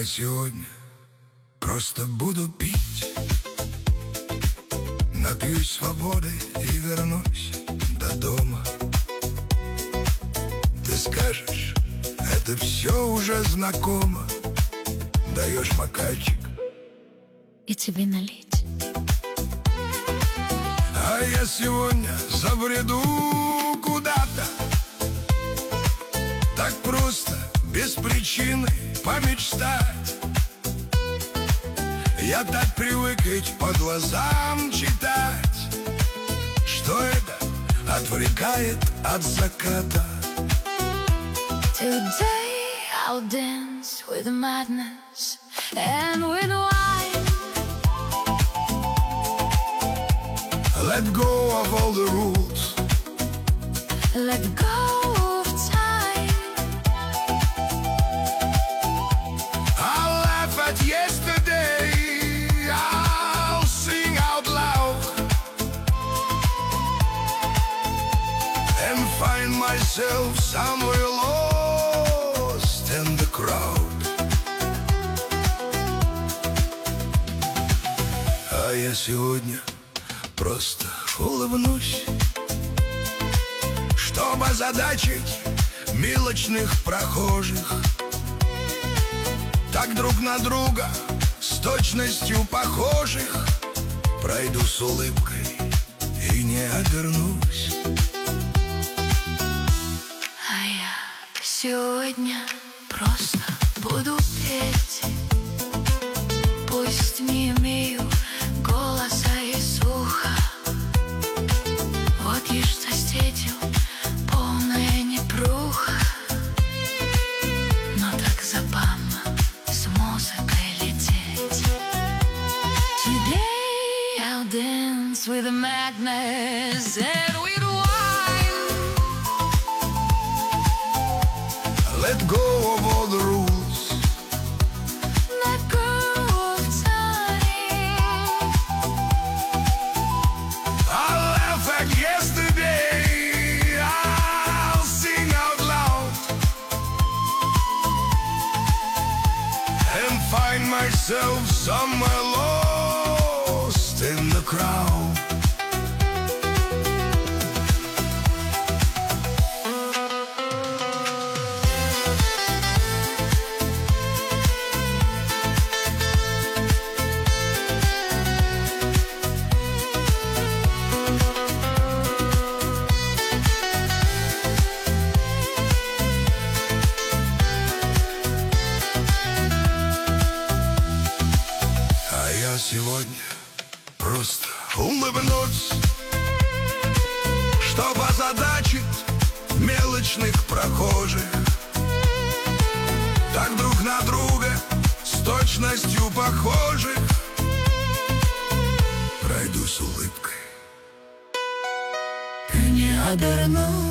я сегодня просто буду пить. Напьюсь свободы и вернусь до дома. Ты скажешь, это все уже знакомо. Даешь бокальчик и тебе налить. А я сегодня забреду куда-то, так просто, без причины помечтать. Я так привык ведь по глазам читать, что это отвлекает от заката. Today I'll dance with madness and with wine. Let go of all the rules. Let go of time. I'll laugh at yesterday. I'll sing out loud and find myself somewhere lost in the crowd. А я сегодня просто улыбнусь, чтобы озадачить мелочных прохожих. Так друг на друга с точностью похожих пройду с улыбкой и не обернусь. А я сегодня просто буду петь. Пусть не имею голоса и слуха, вот лишь соседил полная непруха, но так забавно с музыкой лететь. Today I'll dance with the madness and with wine. Let go of all the rules. Let go of time. I'll laugh at yesterday. I'll sing out loud and find myself somewhere lost in the crowd. Я сегодня просто улыбнусь, чтобы озадачить мелочных прохожих. Так друг на друга с точностью похожих пройду с улыбкой и не обернусь.